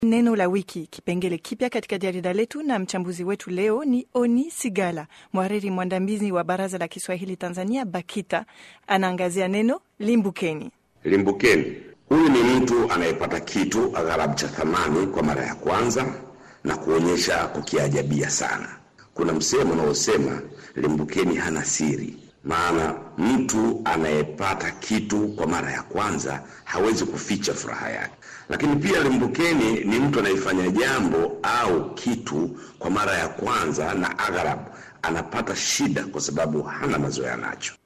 Neno la wiki, kipengele kipya katika jarida letu, na mchambuzi wetu leo ni Oni Sigala, mhariri mwandamizi wa Baraza la Kiswahili Tanzania BAKITA. Anaangazia neno limbukeni. Limbukeni. Huyu ni mtu anayepata kitu aghalabu cha thamani kwa mara ya kwanza na kuonyesha kukiajabia sana. Kuna msemo unaosema limbukeni hana siri. Maana mtu anayepata kitu kwa mara ya kwanza hawezi kuficha furaha yake. Lakini pia limbukeni ni mtu anayefanya jambo au kitu kwa mara ya kwanza na aghalabu anapata shida kwa sababu hana mazoea nacho.